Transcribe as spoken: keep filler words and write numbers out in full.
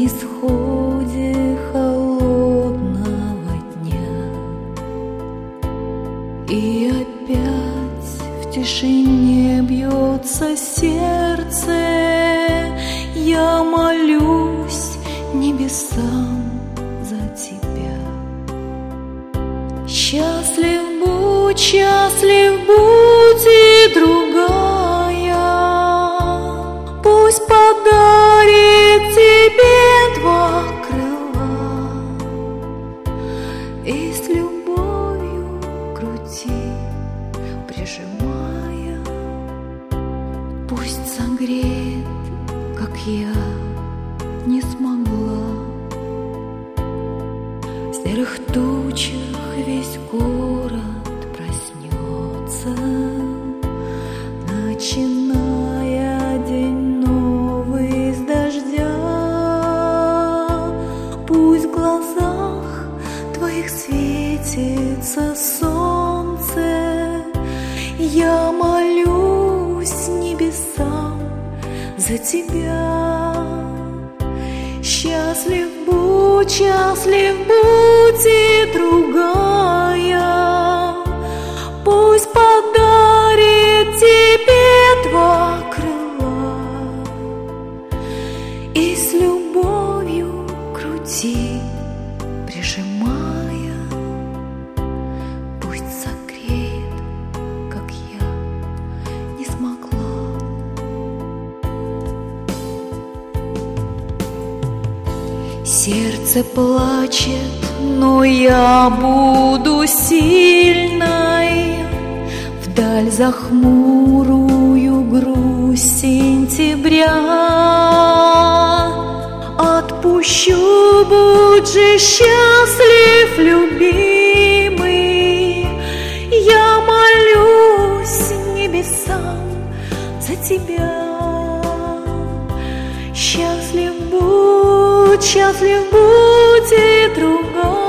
исходе холодного дня. И опять в тишине бьется сердце, я молюсь небесам за тебя. Счастлив будь, счастлив будь и другая, пусть подарит тебе два крыла и с любовью груди прижимая, пусть согреет, как я не смогла. В серых тучах весь город проснется, начиная день новый с дождя. Пусть в глазах твоих светится солнце, я молюсь небесам за тебя. Счастлив будь, счастлив будь и другая, пусть подарит тебе два крыла и с любовью к груди прижимая, пусть согреет, как я не смогла. Сердце плачет, но я буду сильной вдаль за хмурую грусть сентября. Отпущу, будь же счастлив, любимый, я молюсь небесам за тебя. Счастлив будь, счастлив будь и другая,